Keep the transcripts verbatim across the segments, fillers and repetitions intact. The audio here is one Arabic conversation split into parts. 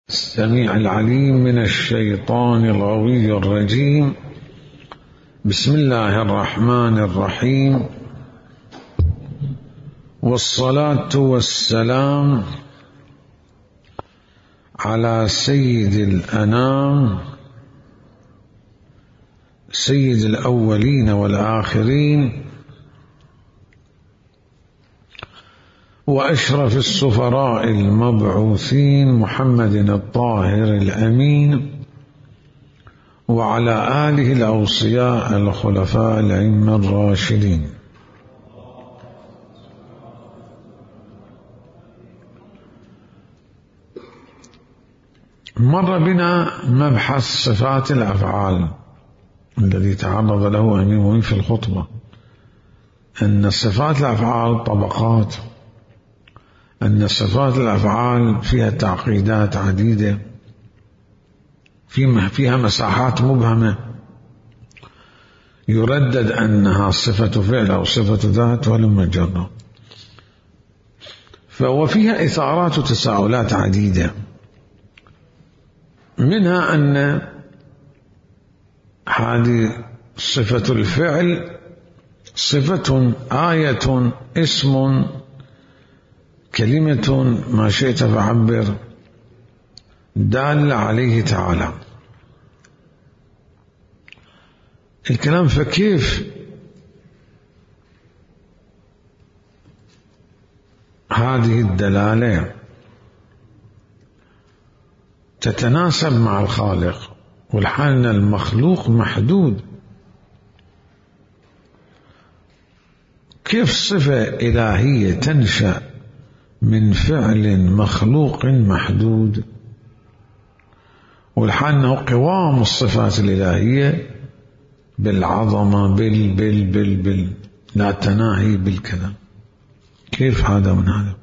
السميع العليم من الشيطان الغوي الرجيم. بسم الله الرحمن الرحيم، والصلاة والسلام على سيد الأنام سيد الأولين والآخرين وأشرف السفراء المبعوثين محمد الطاهر الأمين، وعلى آله الأوصياء الخلفاء الأئمة الراشدين. مر بنا مبحث صفات الأفعال الذي تعرض له أمير المؤمنين في الخطبة، أن صفات الأفعال طبقات، أن صفات الأفعال فيها تعقيدات عديدة، فيها مساحات مبهمة يردد أنها صفة فعل أو صفة ذات ولم جرى، وفيها إثارات وتساؤلات عديدة، منها أن هذه صفة الفعل صفة آية اسم كلمة ما شئت فعبر دال عليه تعالى. الكلام فكيف هذه الدلالة تتناسب مع الخالق، والحال المخلوق محدود، كيف صفة إلهية تنشأ من فعل مخلوق محدود، والحال أنه قوام الصفات الإلهية بالعظمة بال بال بال بال لا تناهي بالكذا، كيف هذا من هذا؟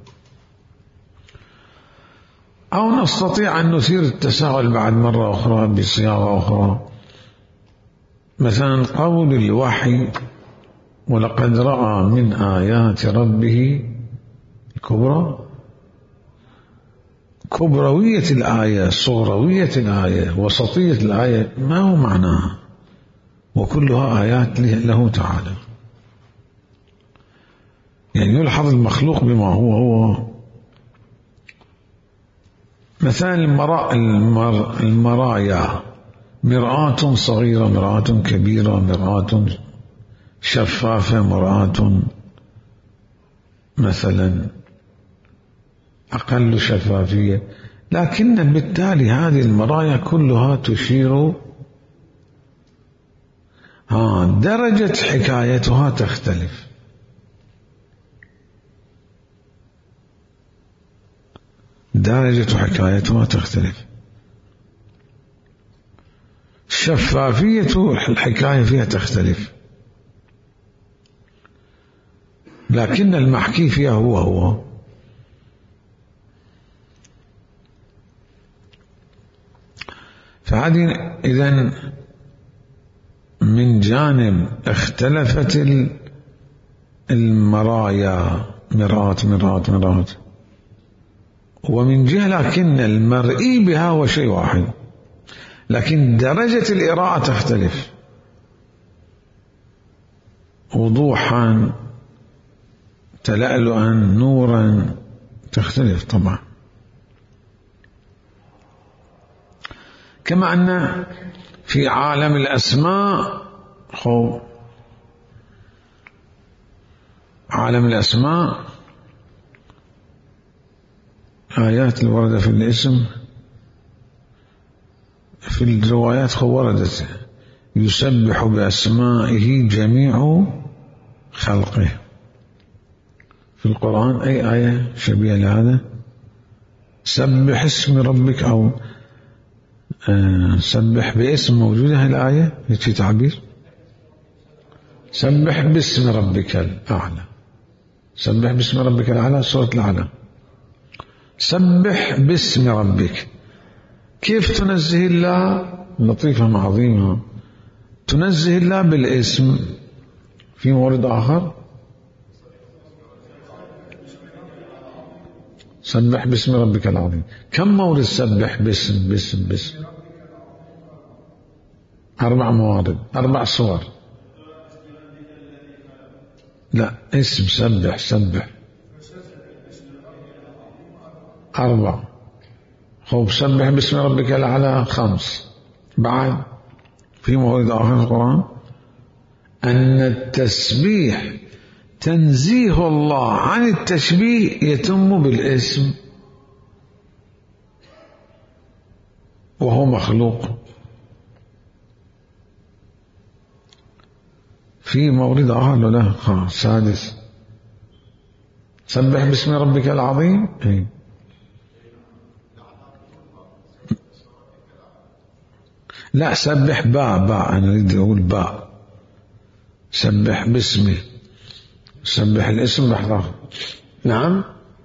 أو نستطيع أن نثير التساؤل بعد مرة أخرى بصياغة أخرى، مثلا قول الوحي ولقد رأى من آيات ربه الكبرى، كبروية الآية، صغروية الآية، وسطية الآية، ما هو معناها؟ وكلها آيات له تعالى. يعني يلحظ المخلوق بما هو هو. مثلا المراء المر المرايا، مرآة صغيرة، مرآة كبيرة، مرآة شفافة، مرآة مثلا أقل شفافية، لكن بالتالي هذه المرايا كلها تشير ها درجة حكايتها تختلف، درجة حكايتها تختلف، شفافية الحكاية فيها تختلف، لكن المحكي فيها هو هو. فهذه إذن من جانب اختلفت المرايا، مرآة مرآة مرآة، ومن جهة لكن المرئي بها هو شيء واحد، لكن درجة الإراءة تختلف، وضوحا، تلألؤا، نورا، تختلف طبعا. كما أن في عالم الأسماء، خو عالم الأسماء آيات الوردة في الاسم في الروايات خو وردت يسبح بأسمائه جميع خلقه. في القرآن أي آية شبيهة لهذا؟ سبح اسم ربك، أو آه سبح باسم موجودة الآية، هيك تعبير، سبح باسم ربك الأعلى، سبح باسم ربك الأعلى، سورة الأعلى، سبح باسم ربك. كيف تنزه الله؟ لطيفة عظيمة، تنزه الله بالاسم في مورد آخر، سبح باسم ربك العظيم. كم مورد سبح باسم باسم باسم؟ أربع موارد، أربع صور. لا، اسم سبح سبح أربع. خب سبح باسم ربك الأعلى خمس. بعد في مورد آخر في القرآن أن التسبيح تنزيه الله عن التشبيه يتم بالاسم وهو مخلوق. في مورد آخر له خلاص سادس سبح باسم ربك العظيم. اي لا، سبح باء باء أنا أريد أقول باء. سبح باسمي، سبح الاسم لحظة. نعم،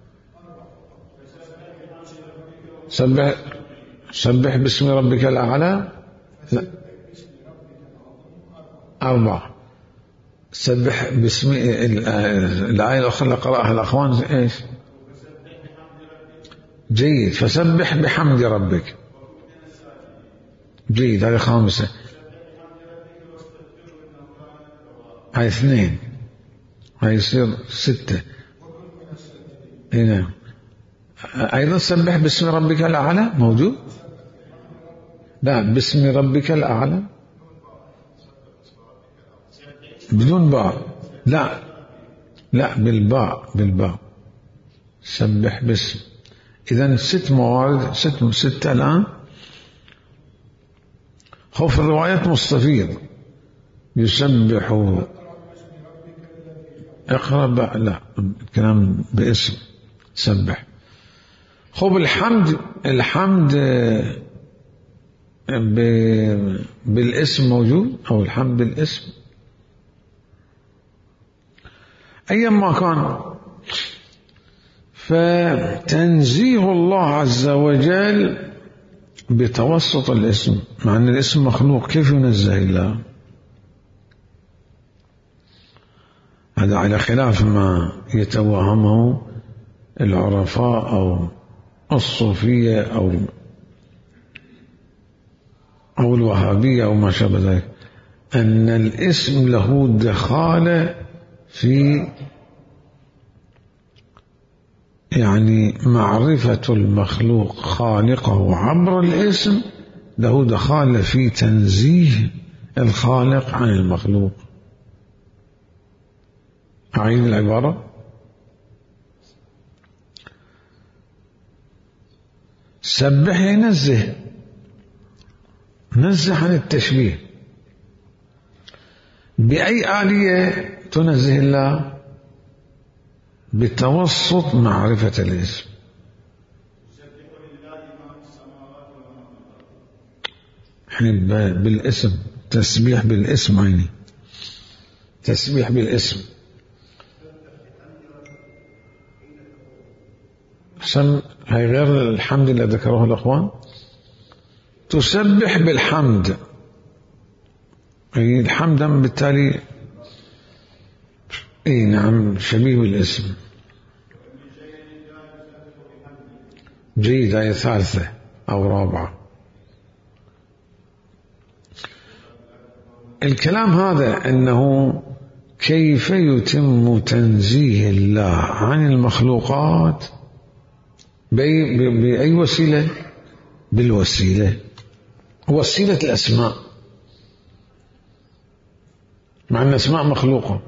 سبح سبح باسم ربك الأعلى. لا، أربعة. سبح باسم الآية الأخرى اللي قرأها الأخوان إيش؟ جيد. فسبح بحمد ربك. جيد، هذه خامسة. هاي اثنين، هاي يصير ستة. هنا أيضا سبح باسم ربك الأعلى موجود. لا، باسم ربك الأعلى بدون باء. لا لا، بالباء بالباء. سبح باسم. إذن ست موارد، ست ستة الآن. خوف الروايات مستفيض يسبح. اقرأ بقى. لا، الكلام باسم سبح. خوف الحمد، الحمد بالاسم موجود أو الحمد بالاسم أيما كان. فتنزيه الله عز وجل بتوسط الاسم، مع أن الاسم مخلوق، كيف ينزه الله؟ هذا على خلاف ما يتوهمه العرفاء أو الصوفية أو أو الوهابية أو ما شابه ذلك، أن الاسم له دخالة في يعني معرفة المخلوق خالقه عبر الاسم، له دخالة في تنزيه الخالق عن المخلوق. أعيد العبارة. سبح ينزه، نزه عن التشبيه. بأي آلية تنزه الله؟ بتوسط معرفة الاسم. حين بالاسم، تسبيح بالاسم، عيني تسبيح بالاسم. عشان هي غير الحمد اللي ذكروه الأخوان. تسبح بالحمد، أي الحمد بالتالي اي نعم شبيه بالاسم. جيد، آية ثالثة أو رابعة. الكلام هذا أنه كيف يتم تنزيه الله عن المخلوقات بأي, بأي وسيلة؟ بالوسيلة، وسيلة الأسماء، مع أن الأسماء مخلوقة.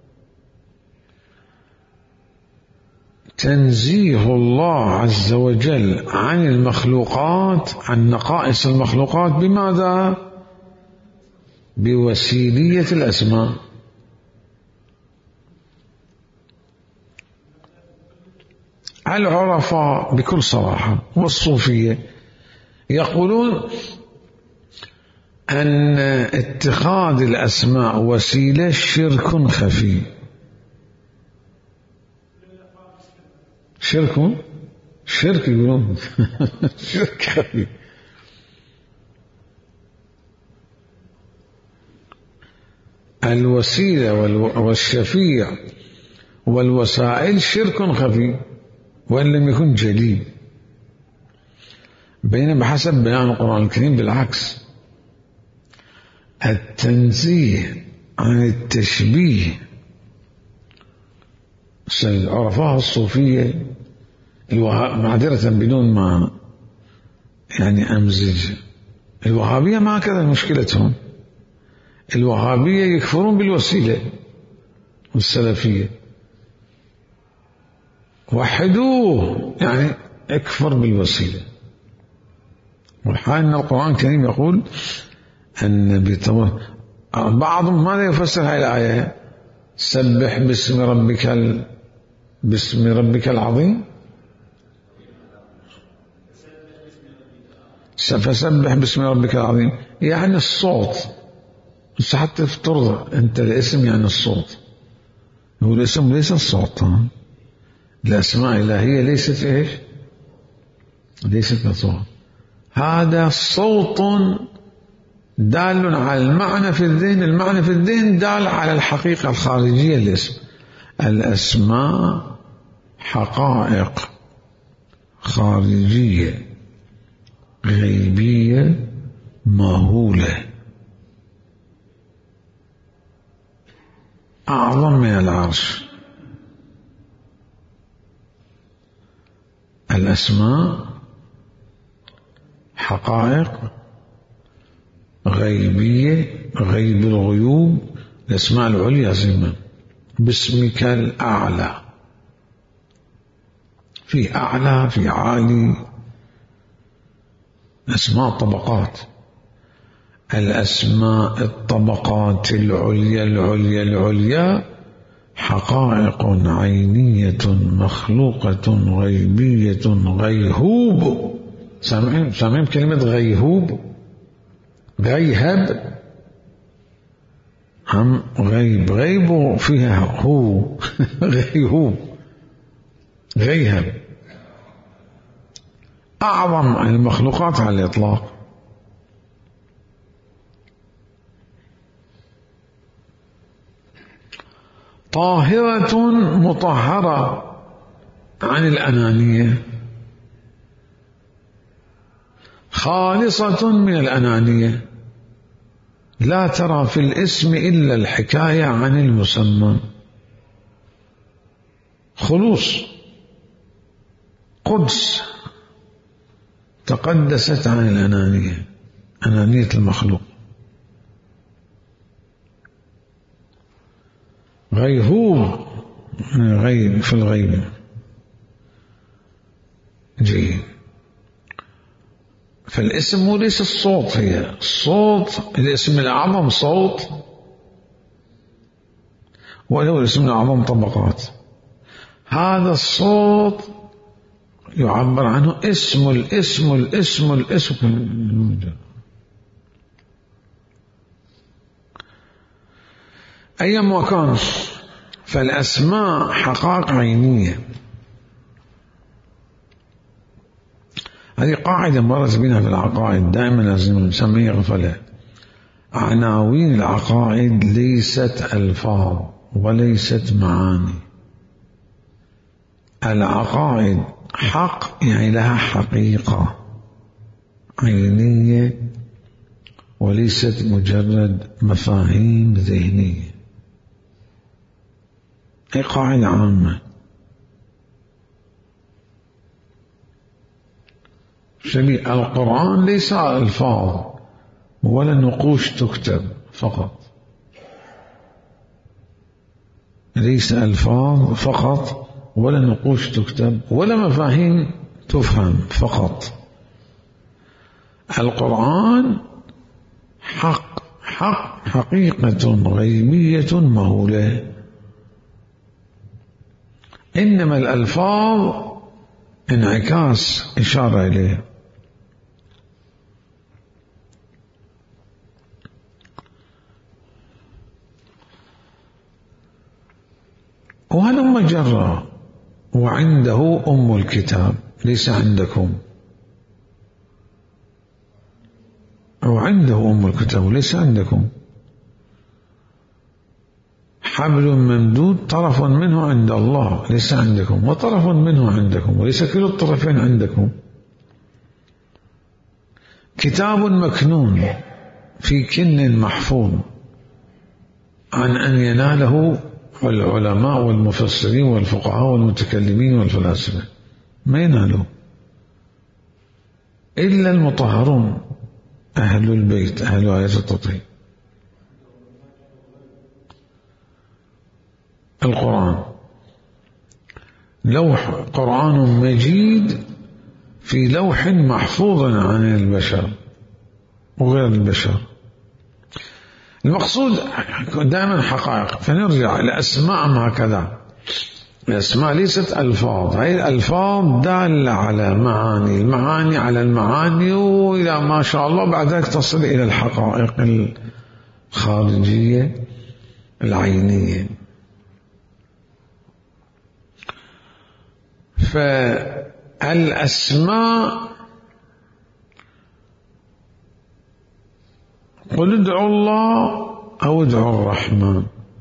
تنزيه الله عز وجل عن المخلوقات، عن نقائص المخلوقات، بماذا؟ بوسيلية الأسماء. العرفاء بكل صراحة والصوفية يقولون أن اتخاذ الأسماء وسيلة شرك خفي. شرك شرك يقولون شرك خفي. الوسيلة والشفيع والوسائل شرك خفي. وإن لم يكن جلي. بينما بحسب بيان القرآن الكريم بالعكس، التنزيه عن التشبيه عرفها الصوفية الوهاب، معذرة بدون ما يعني أمزج، الوهابية ما كذا مشكلتهم. الوهابية يكفرون بالوسيلة، والسلفية وحدوه يعني اكفر بالوسيلة. والحال أن القرآن الكريم يقول أن بتمر بعضهم ماذا يفسر هذه الآية؟ سبح باسم ربك ال... باسم ربك العظيم، فسبح باسم ربك العظيم يعني الصوت. بس حتى افترض أنت الاسم يعني الصوت، هو الاسم ليس الصوت. الأسماء الإلهية ليست إيش؟ ليست الصوت. هذا صوت دال على المعنى في الذهن، المعنى في الذهن دال على الحقيقة الخارجية للاسم. الأسماء حقائق خارجية غيبية مهولة أعظم من العرش. الأسماء حقائق غيبية، غيب الغيوب، الأسماء العليا زي باسمك الأعلى، في أعلى في عالي، أسماء طبقات. الأسماء الطبقات العليا العليا العليا حقائق عينية مخلوقة غيبية غيهوب. سامعين سامعين كلمة غيهوب؟ غيهب هم غيب، غيب فيها هو غيهوب غيهب، أعظم المخلوقات على الإطلاق. طاهرة مطهرة عن الأنانية، خالصة من الأنانية، لا ترى في الاسم إلا الحكاية عن المسمى. خلوص، قدس، تقدست عن الأنانية، أنانية المخلوق. غيهوب غيب في الغيب. جيد. فالاسم ليس الصوت، هي الصوت الاسم الأعظم صوت، وله الاسم الأعظم طبقات. هذا الصوت يعبر عنه اسم الاسم الاسم الاسم. أيما كان، فالأسماء حقائق عينية. هذه قاعدة مرت بنا في العقائد، دائما لازم نسميها غفلة. عناوين العقائد ليست ألفاظ وليست معاني. العقائد حق يعني لها حقيقة عينية وليست مجرد مفاهيم ذهنية. هي قاعدة عامة. شبيه القرآن ليس ألفاظ ولا نقوش تكتب فقط، ليس ألفاظ فقط ولا نقوش تكتب ولا مفاهيم تفهم فقط. القرآن حق حق حقيقة غيبية مهولة. إنما الألفاظ انعكاس إشارة إليه. وهلم جرى وعنده أم الكتاب ليس عندكم، وعنده أم الكتاب ليس عندكم. حبل ممدود طرف منه عند الله ليس عندكم، وطرف منه عندكم وليس كل الطرفين عندكم. كتاب مكنون في كن محفوظ عن أن يناله العلماء والمفسرين والفقهاء والمتكلمين والفلاسفة، ما ينالوا إلا المطهرون أهل البيت أهل آية التطهير. القرآن لوح قرآن مجيد في لوح محفوظ عن البشر وغير البشر. المقصود دائما حقائق، فنرجع الأسماء هكذا. الأسماء ليست ألفاظ، هي الألفاظ دالة على معاني، المعاني على المعاني، وإلى ما شاء الله بعد ذلك تصل إلى الحقائق الخارجية العينية. فالأسماء قل ادعوا الله أو ادعوا الرحمن،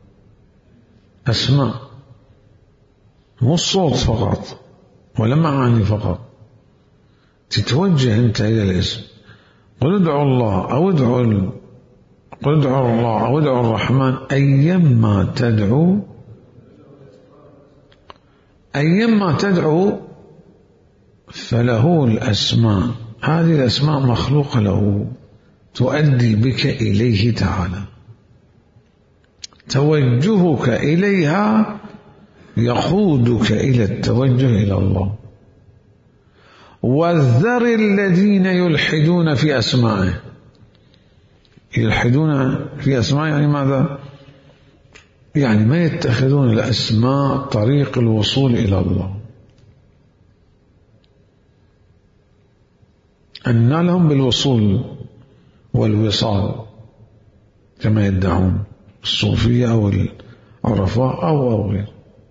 أسماء مو الصوت فقط ولا معاني فقط، تتوجه أنت إلى الاسم. قل ادعوا الله أو ادعوا ال... قل ادعوا الله أو ادعوا الرحمن أيما تدعو، أيما تدعو فله الأسماء، هذه الأسماء مخلوقة له تؤدي بك إليه تعالى، توجهك إليها يقودك إلى التوجه إلى الله. والذر الذين يلحدون في أسمائه، يلحدون في أسمائه يعني ماذا؟ يعني ما يتخذون الأسماء طريق الوصول إلى الله، أن لهم بالوصول والوصال كما يدعون الصوفية أو العرفاء أو أو غير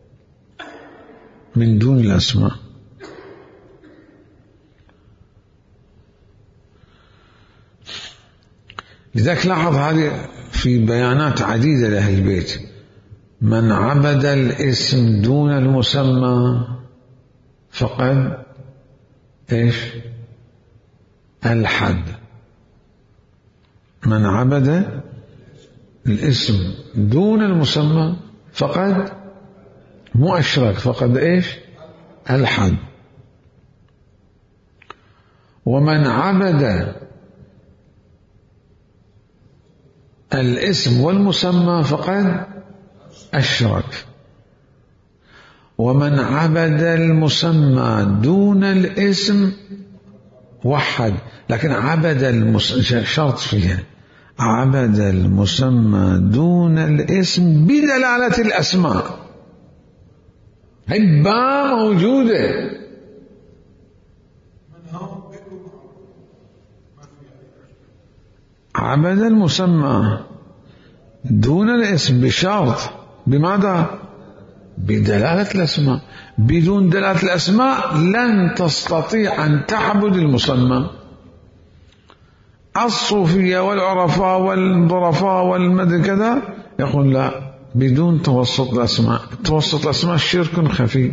من دون الأسماء. لذلك لاحظ هذه في بيانات عديدة لأهل البيت: من عبد الاسم دون المسمى فقد إيش؟ الحد. من عبد الاسم دون المسمى فقد مو أشرك، فقد إيش؟ الحد. ومن عبد الاسم والمسمى فقد أشرك. ومن عبد المسمى دون الاسم وحد، لكن عبد المسمى شرط فيها، عبد المسمى دون الاسم بدلالة الأسماء، هبة موجودة. عبد المسمى دون الاسم بشرط، بماذا؟ بدلالة الأسماء. بدون دلالة الأسماء لن تستطيع أن تعبد المسمى. الصوفية والعرفاء والظرفاء والمدري كذا يقول لا، بدون توسط الأسماء. توسط الأسماء شرك خفي.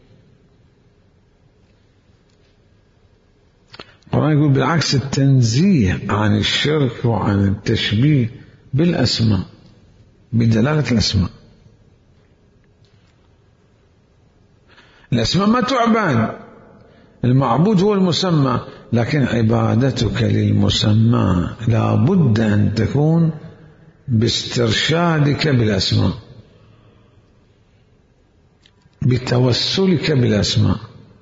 القرآن يقول بالعكس، التنزيه عن الشرك وعن التشبيه بالأسماء بدلالة الأسماء. الأسماء ما تعبد، المعبود هو المسمى، لكن عبادتك للمسمى لا بد أن تكون باسترشادك بالأسماء، بتوسلك بالأسماء،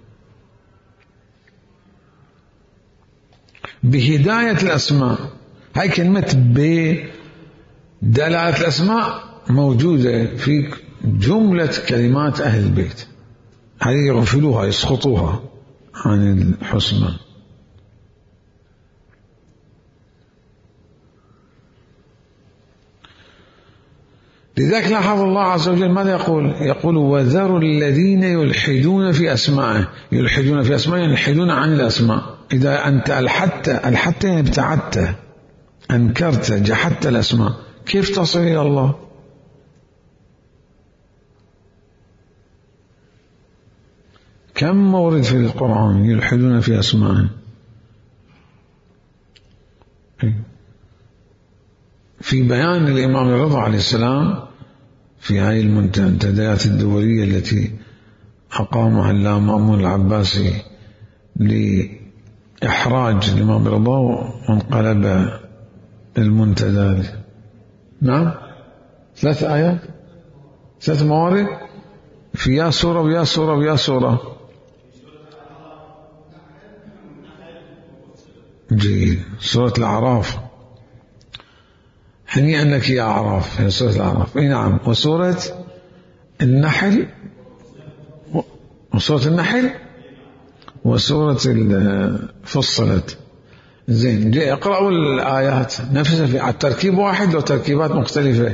بهداية الأسماء. هاي كلمة بدلالة الأسماء موجودة في جملة كلمات أهل البيت، هذه يغفلوها يسقطوها عن الحسنى. لذلك لاحظ الله عز وجل ماذا يقول؟ يقول وذروا الذين يلحدون في أسمائه. يلحدون في أسمائه يعني يلحدون عن الأسماء. إذا أنت ألحدت، ألحدت يعني ابتعدت، أنكرت، جحدت الأسماء، كيف تصل إلى الله؟ كم مورد في القرآن يلحدون في أسمائه. في بيان الإمام الرضا عليه السلام في هذه المنتديات الدولية التي أقامها اللامأمون العباسي لإحراج الإمام الرضا وانقلب المنتدى. نعم، ثلاث آيات، ثلاث موارد في يا سورة ويا سورة ويا سورة. جيد. سورة الأعراف، هنيئا لك يا أعراف، هي سورة الأعراف. اي نعم. وسورة النحل، وسورة النحل وسورة فصلت. زين، اقرأوا الآيات نفسها في على التركيب واحد لو تركيبات مختلفة.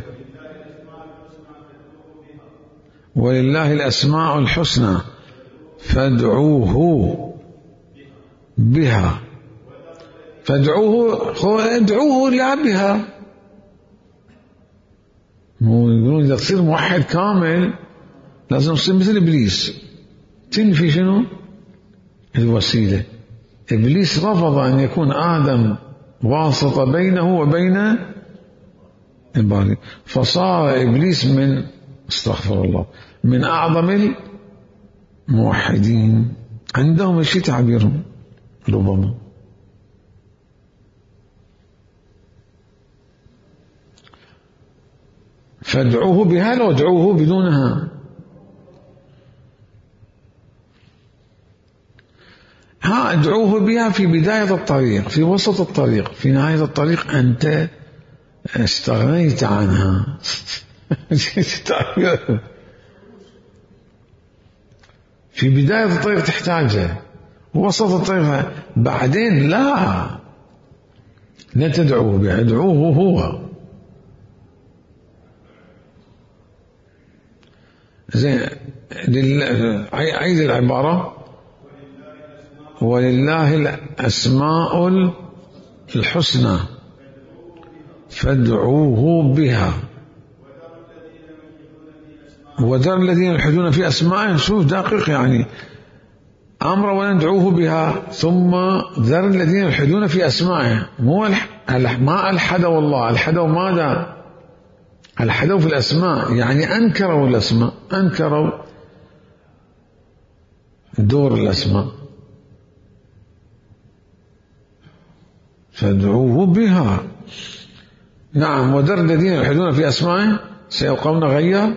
ولله الأسماء الحسنى فادعوه بها. فادعوه، ادعوه لا بها. يقولون إذا تصير موحد كامل لازم تصير مثل إبليس، تنفي شنو؟ الوسيلة. إبليس رفض أن يكون آدم واسطة بينه وبين الباري، فصار إبليس من استغفر الله من أعظم الموحدين. عندهم شيء تعبيرهم ربما. فادعوه بها لو ادعوه بدونها. ها، ادعوه بها في بداية الطريق، في وسط الطريق، في نهاية الطريق أنت استغنيت عنها. في بداية الطريق تحتاجها، وسط الطريق بعدين لا، لا تدعوه بها، ادعوه هو. زين. عيد العبارة. ولله الأسماء الحسنى فادعوه بها وذر الذين يلحدون في أسمائه. شوف دقيق، يعني أمر وندعوه بها ثم ذر الذين يلحدون في أسمائه. مو ما ألحدوا الله، ألحدوا ماذا؟ ألحدوا في الأسماء، يعني أنكروا الأسماء، أنكروا دور الأسماء. فادعوه بها. نعم. وذر الذين يلحدون في أسمائه سيلقون غيا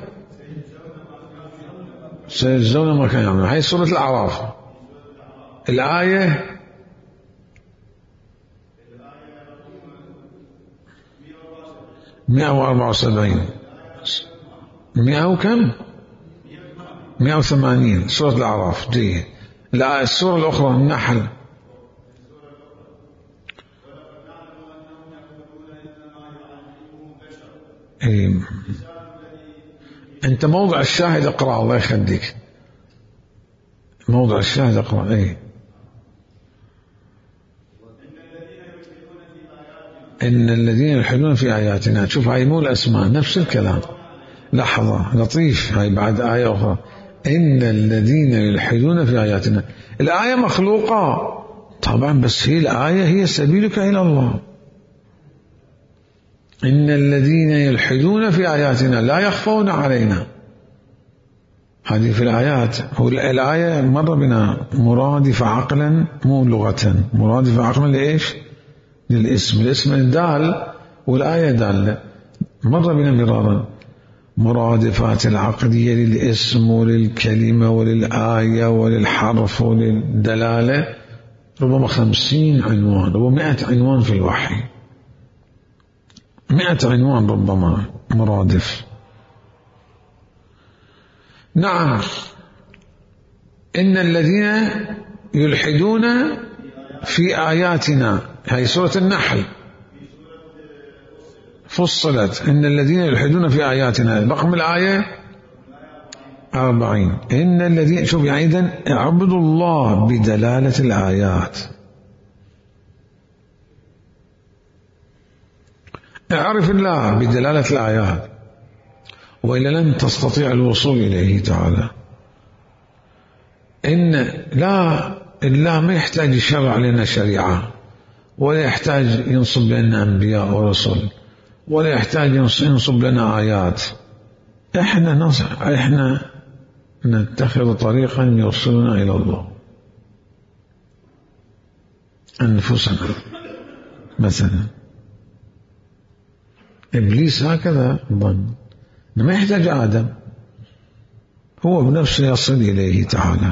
سيجزون ما كانوا يعملون. هي سورة الأعراف، الآية مئة وأربعة وسبعين. مئة وكم؟ مئة وثمانين. سورة الأعراف. جيد. الآية السورة الأخرى النحل. إيه. أنت موضع الشاهد اقرأ، الله يخليك. موضع الشاهد اقرأ. إيه. إن الذين يلحدون في آياتنا. شوف، هاي مو الأسماء، نفس الكلام. لحظة، لطيف. هاي بعد آية أخرى. إن الذين يلحدون في آياتنا. الآية مخلوقة طبعا، بس هي الآية هي سبيلك إلى الله. إن الذين يلحدون في آياتنا لا يخفون علينا. هذه في الآيات. هو الآية مر بنا مرادف عقلا مو لغة. مرادف عقلا لإيش؟ للاسم. الاسم الدال والآية دالة. مر بنا مرارا. مرادفات العقدية للاسم وللكلمة وللآية وللحرف وللدلالة ربما خمسين عنوان، ربما مئة عنوان في الوحي، مئة عنوان ربما مرادف. نعم. إن الذين يلحدون في آياتنا. هذه سورة النحل فصلت. إن الذين يلحدون في آياتنا. رقم الآية أربعين. إن الذين، شوف يعني إذن اعبدوا الله بدلالة الآيات. اعرف الله بدلالة الآيات وإلا لن تستطيع الوصول إليه تعالى. إن لا الله ما يحتاج يشرع لنا شريعة، ولا يحتاج ينصب لنا أنبياء ورسل، ولا يحتاج ينصب لنا آيات. إحنا نصح إحنا نتخذ طريقا يوصلنا إلى الله. أنفسنا مثلا، إبليس هكذا ظن، ما يحتاج آدم، هو بنفسه يصل إليه تعالى.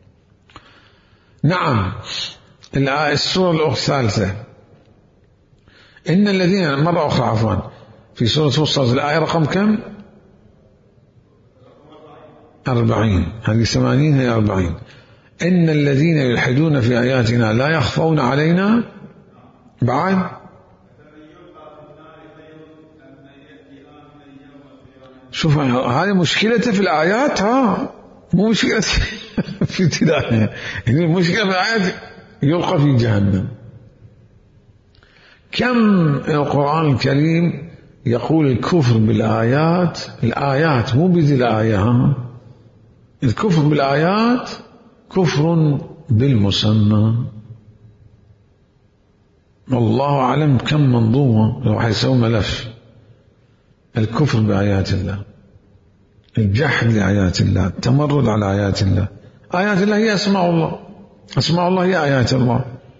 نعم. السورة الثالثة، إن الذين، مرة أخرى عفوا، في سورة فصلت الآية رقم كم؟ أربعين، هذه ثمانين هي أربعين. إن الذين يلحدون في آياتنا لا يخفون علينا. بعد شوف هذه مشكلته في الآيات، ها مو مشكلة في ابتدائها، يعني المشكلة في الآيات يلقى في جهنم. كم القرآن الكريم يقول الكفر بالآيات، الآيات مو بذي الآية، ها الكفر بالآيات كفر بالمسمى. والله أعلم كم منظومة لو حيسوي ملف الكفر بآيات الله، الجحد لآيات الله، التمرد على آيات الله. آيات الله هي أسماء الله، أسماء الله هي آيات الله.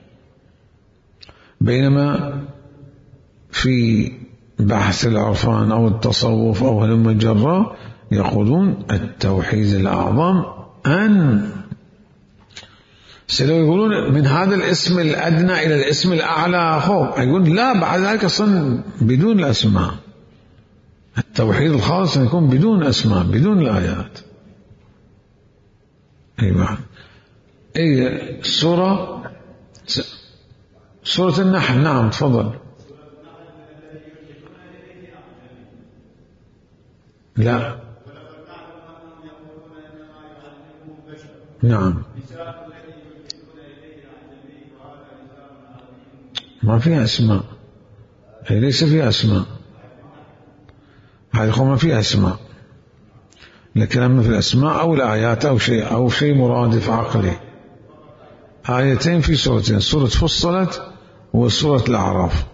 بينما في بحث العرفان أو التصوف أو المجرة يقولون التوحيد الأعظم أن سلو يقولون من هذا الاسم الأدنى إلى الاسم الأعلى خوف، يقول لا بعد ذلك أصلا بدون الأسماء، التوحيد الخالص يكون بدون أسماء بدون الآيات. أيوة. أي سورة سورة النحل. نعم تفضل. لا نعم ما فيها أسماء، هي ليس فيها أسماء، هذه ما فيها أسماء، لكن أما في الأسماء أو الآيات أو شيء أو شيء مرادف عقلي. آيتين في سورتين، سورة فصلت وسورة الأعراف.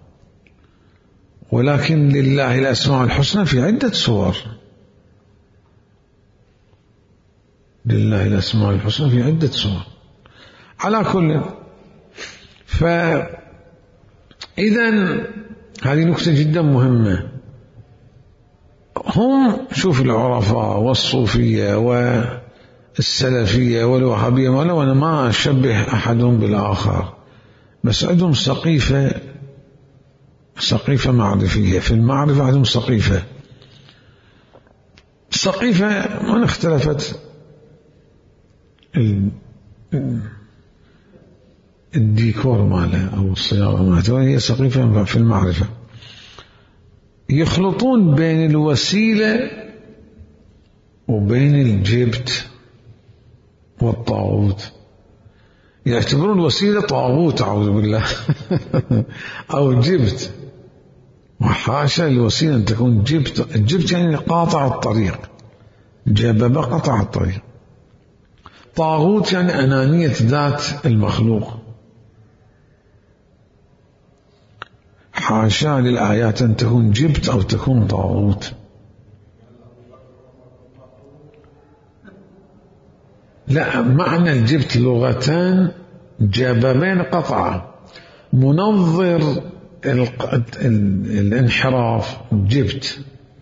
ولكن لله الأسماء الحسنى في عدة سور، لله الأسماء الحسنى في عدة سور. على كل، فإذا هذه نكتة جدا مهمة. هم شوف العرفاء والصوفية والسلفية والوهابية، ولو أنا ما أشبه أحدهم بالآخر، بس عندهم سقيفة سقيفة معرفية، في المعرفة عندهم سقيفة سقيفة ما اختلفت الديكور ماله أو الصياغة ماله، هي سقيفة في المعرفة. يخلطون بين الوسيلة وبين الجبت والطاغوت، يعتبرون الوسيلة طاغوت أعوذ بالله أو جبت، وحاشا الوسيلة أن تكون جبت. الجبت يعني قاطع الطريق، جبب قطع الطريق. طاغوت يعني أنانية ذات المخلوق. حاشا للآيات أن تكون جبت أو تكون طاغوت. لا، معنى الجبت لغتان جببين قطعة، منظر الانحراف جبت،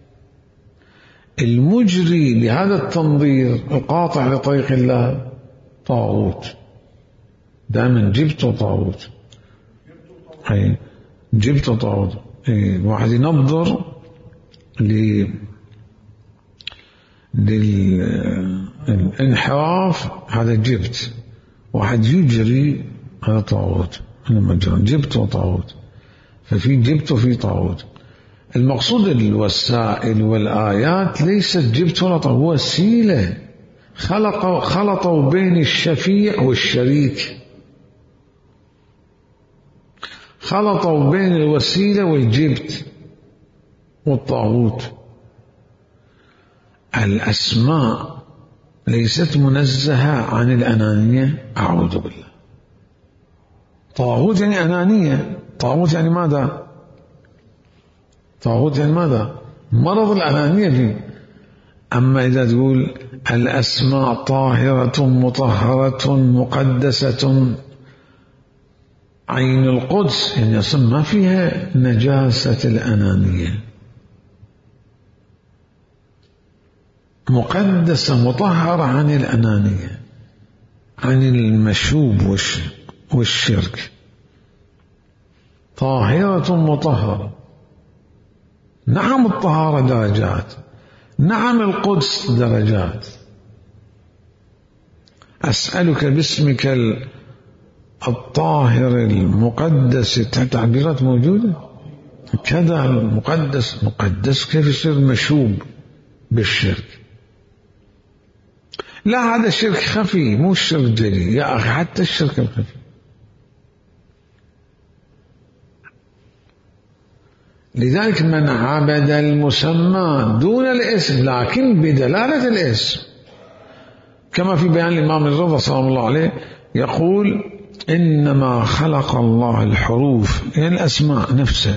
المجري لهذا التنظير القاطع لطريق الله طاغوت. دائما جبت وطاغوت، أي جبت وطاغوت. واحد ينظر للانحراف هذا جبت، واحد يجري هذا طاغوت. جبت وطاغوت، ففي جبت وفي طاغوت. المقصود الوسائل والآيات ليست جبت ولا طاغوت، وسيلة خلقوا خلطوا بين الشفيع والشريك، خلطوا بين الوسيلة والجبت والطاغوت. الأسماء ليست منزهة عن الأنانية، أعوذ بالله. طاغوت يعني أنانية، طاغوت يعني ماذا؟ طاغوت يعني ماذا؟ مرض الأنانية فيه. أما إذا تقول الأسماء طاهرة مطهرة مقدسة عين القدس، يعني أصلا ما فيها نجاسة الأنانية، مقدسة مطهرة عن الأنانية، عن المشوب والشرك، طاهرة مطهرة. نعم الطهارة درجات، نعم القدس درجات. أسألك باسمك الطاهر المقدس، تعبيرات موجودة كذا. المقدس مقدس كيف يصير مشوب بالشرك؟ لا، هذا الشرك خفي مو الشرك جلي يا أخي، حتى الشرك الخفي. لذلك من عبد المسمى دون الاسم لكن بدلالة الاسم، كما في بيان الإمام الرضا سلام الله عليه يقول إنما خلق الله الحروف يعني الأسماء نفسها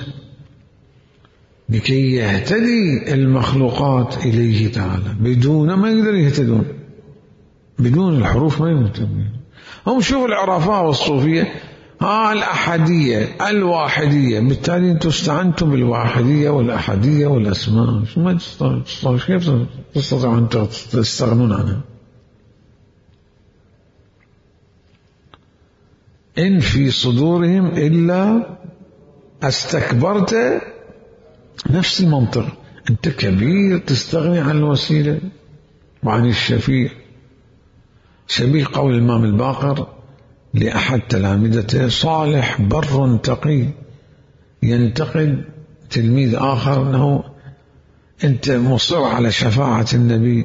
لكي يهتدي المخلوقات إليه تعالى، بدون ما يقدر يهتدون، بدون الحروف ما يهتدون. هم شوفوا العرفاء والصوفية، ها الأحدية الواحدية، بالتالي أنتم استعنتم بالواحدية والأحدية والأسماء، ما تستطيعون، كيف تستطيعون أن تستغنون عنها؟ إن في صدورهم إلا استكبرت. نفس المنطق، أنت كبير تستغني عن الوسيلة وعن الشفيع. شبيه قول الإمام الباقر لأحد تلامذته صالح بر تقي، ينتقد تلميذ آخر أنه أنت مصر على شفاعة النبي،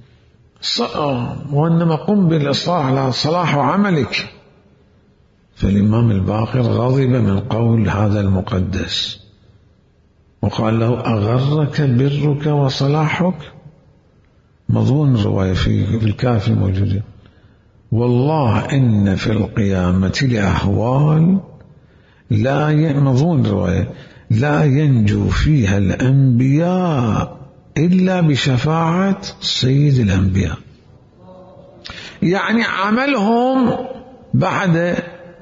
وإنما قم بالإصلاح على صلاح عملك. فالإمام الباقر غضب من قول هذا المقدس وقال له أغرك برك وصلاحك؟ مضمون الرواية في الكافي موجودة. والله إن في القيامة لأهوال لا مضمون الرواية لا ينجو فيها الأنبياء إلا بشفاعة سيد الأنبياء. يعني عملهم بعد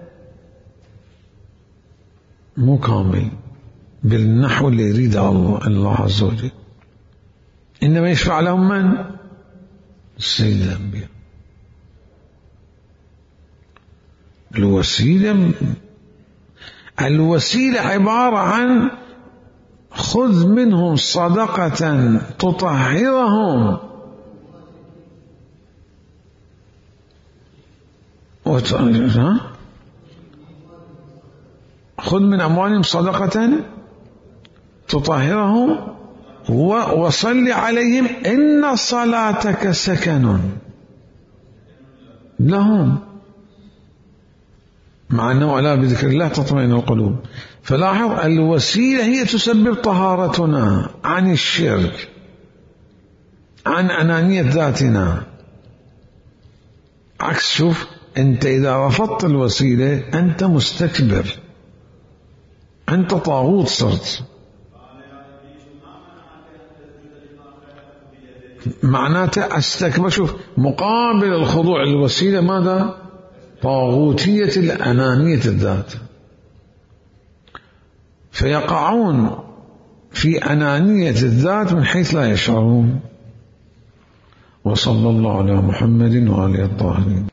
مو كامل بالنحو اللي يريده الله, الله عز وجل، إنما يشفع لهم من؟ سيد الأنبياء. الوسيلة الوسيلة عبارة عن خذ منهم صدقة تطهرهم خذ من أموالهم صدقة تطهرهم وصل عليهم إن صلاتك سكن لهم، مع أنه ألا بذكر الله تطمئن القلوب. فلاحظ الوسيلة هي تسبب طهارتنا عن الشرك، عن أنانية ذاتنا. عكس، شوف أنت إذا رفضت الوسيلة أنت مستكبر، أنت طاغوت صرت. معناته استكبر. شوف مقابل الخضوع للوسيلة ماذا؟ طاغوتية الأنانية الذات، فيقعون في أنانية الذات من حيث لا يشعرون. وصلى الله على محمد وآله الطاهرين.